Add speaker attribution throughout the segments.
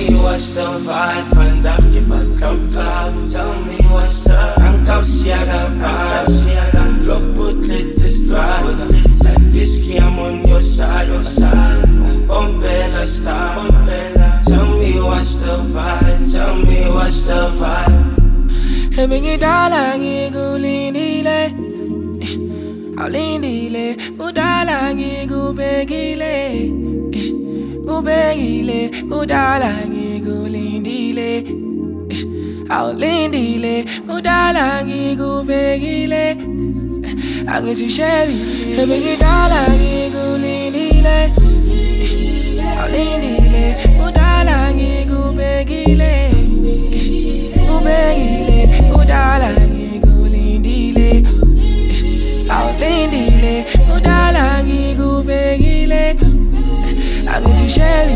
Speaker 1: me what's the vibe, vandaag je batlout af. Tell me what's the Ankausiaga, Vlog bootlet is dry, and whiskey I'm on your side, Bombella style. Tell me what's the vibe, tell me what's the vibe.
Speaker 2: Ebengidala ngigulindile, awulindile, udala ngikubekile, kubekile, udala ngigulindile, awulindile, udala ngikubekile, angithi Sherry. Ebengidala ngigulindile, awulindile, udala ngikubekile, kubekile, udala ngigulindile, awulindile, udala ngikubekile, angithi Sherry.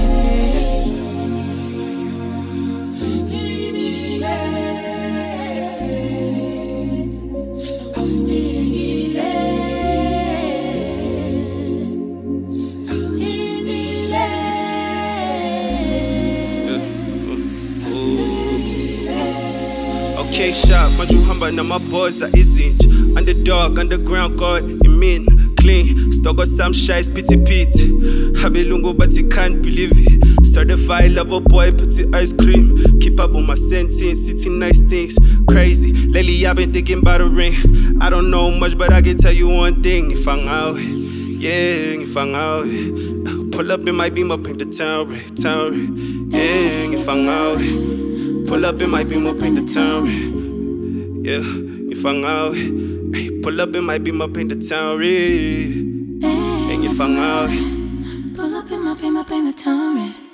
Speaker 3: Okay, shot, majuhamba na maboza izinja. Underdog, underground god, you mean clean. Stock got some shies, pity pity. Habelungo, but he can't believe it. Certified lover boy, put ice cream. Keep up on my sentence, sitting nice things. Crazy, lately I've been thinking about a ring. I don't know much, but I can tell you one thing. If I'm out, yeah, if I'm out, pull up in my beam up in the town, yeah, if I'm out. Pull up in my beam up in the town, yeah, if I'm out. Pull up in my beam up in the town, and if I'm out.
Speaker 2: Pull up in my beam up in the town,